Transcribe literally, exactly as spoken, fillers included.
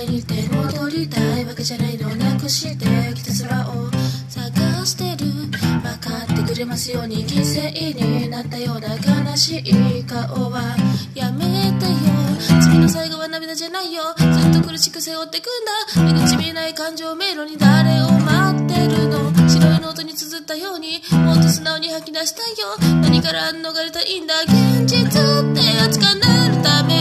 にって戻りたいわけじゃないのなくしてきた空を探してる分かってくれますように犠牲になったような悲しい顔はやめてよ次の最後は涙じゃないよずっと苦しく背負ってくんだ出口見えない感情迷路に誰を待ってるの白いノートに綴ったようにもっと素直に吐き出したいよ何から逃れたいんだ現実って熱くなるため